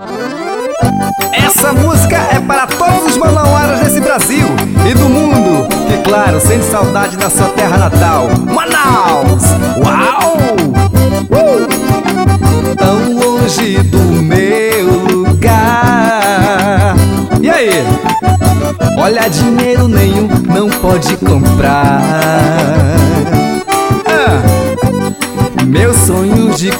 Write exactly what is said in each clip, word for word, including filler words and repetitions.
Essa música é para todos os manauaras desse Brasil e do mundo que, claro, sente saudade da sua terra natal, Manaus. Uau! Uh! Tão longe do meu lugar. E aí? Olha, dinheiro nenhum não pode comprar ah, meu sonho de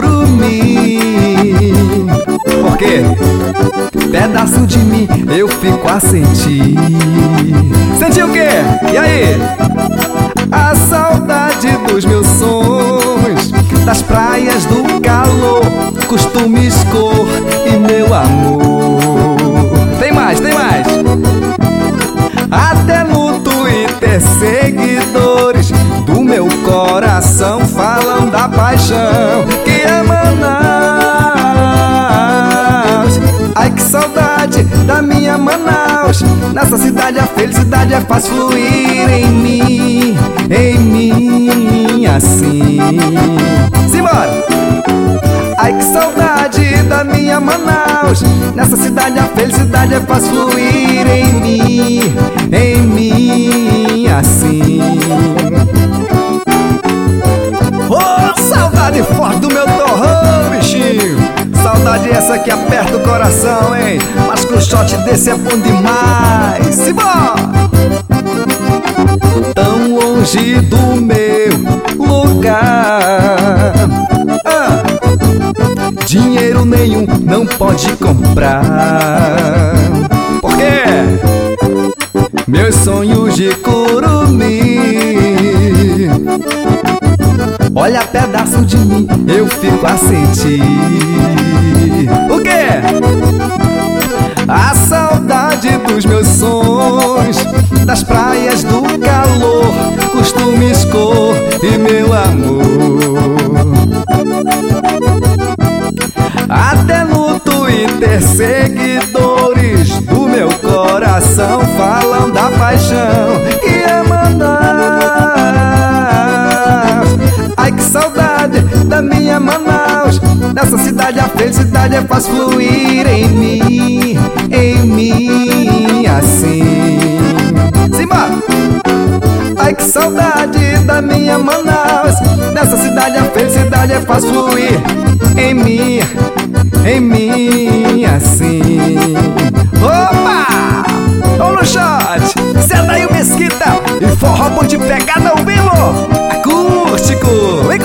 curumim. Por quê? Pedaço de mim eu fico a sentir. Sentir o quê? E aí? A saudade dos meus sonhos, das praias do calor, costumes, cor e meu amor. Tem mais, tem mais. Até no Twitter seguidores do meu coração falam da paixão que é Manaus. Ai, que saudade da minha Manaus. Nessa cidade a felicidade é fácil fluir em mim, em mim assim. Simbora! Ai, que saudade da minha Manaus. Nessa cidade a felicidade é fácil fluir em mim, em mim assim. Oh, saudade forte do meu torrão, bichinho. Saudade essa que aperta o coração, hein? Mas com o shot desse é bom demais. Simbora! Tão longe do meu lugar, ah, dinheiro nenhum não pode comprar. Por quê? Meus sonhos de curumim. Olha, pedaço de mim eu fico a sentir. O quê? A saudade dos meus sonhos, das praias do calor, costumes, cor e meu amor. Até no Twitter seguidores do meu coração falam da paixão que é Manaus. Ai, que saudade da minha Manaus. Nessa cidade a felicidade é fácil fluir em mim, em mim assim. Simbora! Ai, que saudade da minha Manaus. Nessa cidade a felicidade é fácil fluir em mim, em mim assim. Opa! Vamos no shot! Zé Daí Mesquita e forró bom de pegada ao vivo, acústico. Vem